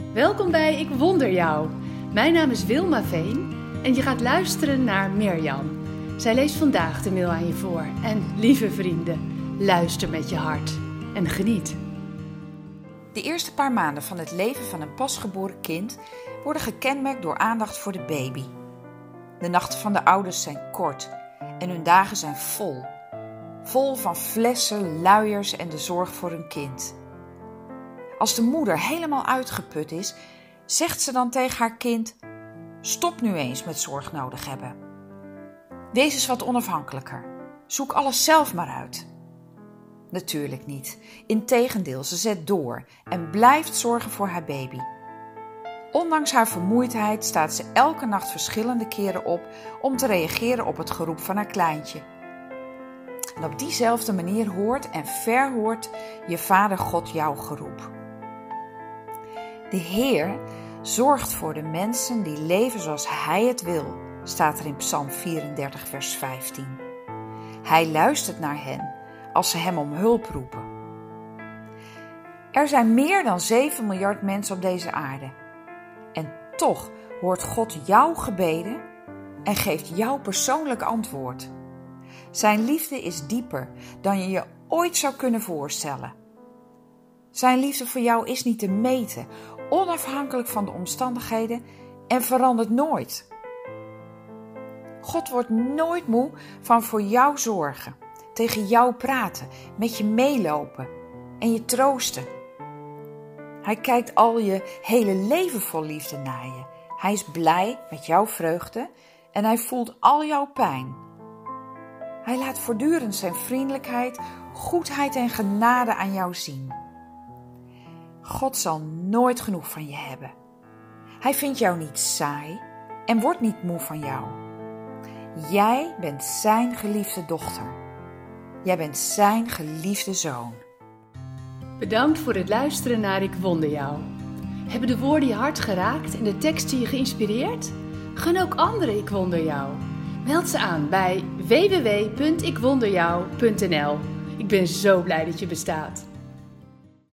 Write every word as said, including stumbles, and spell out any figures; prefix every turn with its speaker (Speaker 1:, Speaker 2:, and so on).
Speaker 1: Welkom bij Ik Wonder Jou. Mijn naam is Wilma Veen en je gaat luisteren naar Mirjam. Zij leest vandaag de mail aan je voor. En lieve vrienden, luister met je hart en geniet.
Speaker 2: De eerste paar maanden van het leven van een pasgeboren kind worden gekenmerkt door aandacht voor de baby. De nachten van de ouders zijn kort en hun dagen zijn vol. Vol van flessen, luiers en de zorg voor hun kind. Als de moeder helemaal uitgeput is, zegt ze dan tegen haar kind: stop nu eens met zorg nodig hebben. Wees eens wat onafhankelijker. Zoek alles zelf maar uit. Natuurlijk niet. Integendeel, ze zet door en blijft zorgen voor haar baby. Ondanks haar vermoeidheid staat ze elke nacht verschillende keren op om te reageren op het geroep van haar kleintje. En op diezelfde manier hoort en verhoort je Vader God jouw geroep. De Heer zorgt voor de mensen die leven zoals Hij het wil, staat er in Psalm vierendertig vers vijftien. Hij luistert naar hen als ze Hem om hulp roepen. Er zijn meer dan zeven miljard mensen op deze aarde. En toch hoort God jouw gebeden en geeft jouw persoonlijk antwoord. Zijn liefde is dieper dan je je ooit zou kunnen voorstellen. Zijn liefde voor jou is niet te meten, onafhankelijk van de omstandigheden en verandert nooit. God wordt nooit moe van voor jou zorgen, tegen jou praten, met je meelopen en je troosten. Hij kijkt al je hele leven vol liefde naar je. Hij is blij met jouw vreugde en hij voelt al jouw pijn. Hij laat voortdurend zijn vriendelijkheid, goedheid en genade aan jou zien. God zal nooit genoeg van je hebben. Hij vindt jou niet saai en wordt niet moe van jou. Jij bent zijn geliefde dochter. Jij bent zijn geliefde zoon.
Speaker 1: Bedankt voor het luisteren naar Ik Wonder Jou. Hebben de woorden je hart geraakt en de teksten je geïnspireerd? Gun ook anderen Ik Wonder Jou. Meld ze aan bij w w w punt ik wonder jou punt n l. Ik ben zo blij dat je bestaat.